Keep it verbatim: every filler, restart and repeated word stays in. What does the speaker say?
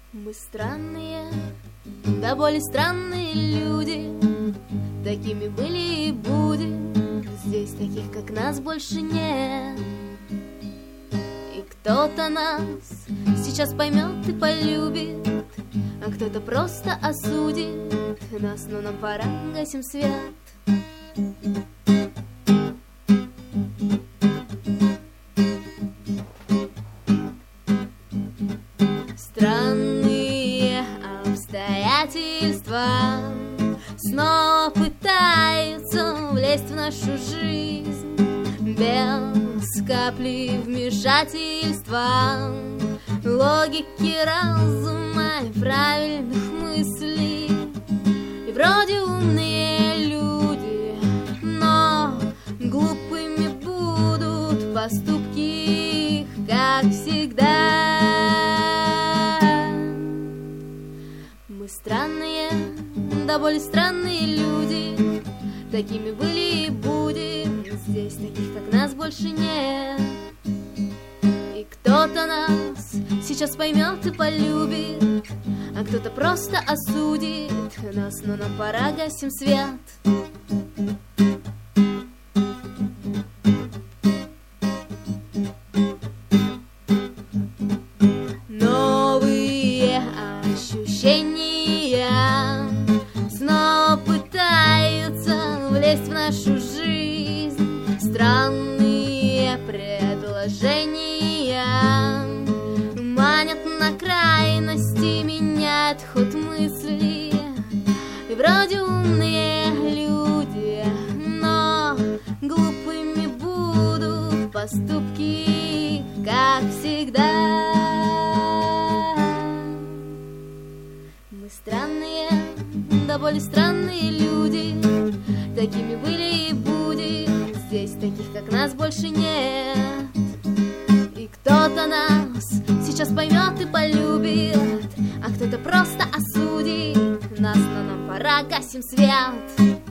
Мы странные, да более странные люди, такими были и будем. Здесь таких, как нас, больше нет. И кто-то нас сейчас поймет и полюбит, а кто-то просто осудит нас, но нам пора, гасим свет. Странные обстоятельства снова пытаются влезть в нашу жизнь без капли вмешательства, логики разума и правильных мыслей. И вроде умные люди, но глупыми будут поступки их, как всегда. Мы странные, да более странные люди, такими были и будем. Здесь таких, как нас, больше нет. И кто-то нас сейчас поймет и полюбит, а кто-то просто осудит нас, но нам пора, гасим свет. Новые ощущения снова пытаются влезть в нашу жизнь. Странные предложения манят на крайности, меняют ход мысли. И вроде умные люди, но глупыми будут поступки, как всегда. Мы странные, да более странные люди, такими были и будем. Здесь таких, как нас, больше нет. И кто-то нас сейчас поймет и полюбит, а кто-то просто осудит нас, но нам пора, гасим свет.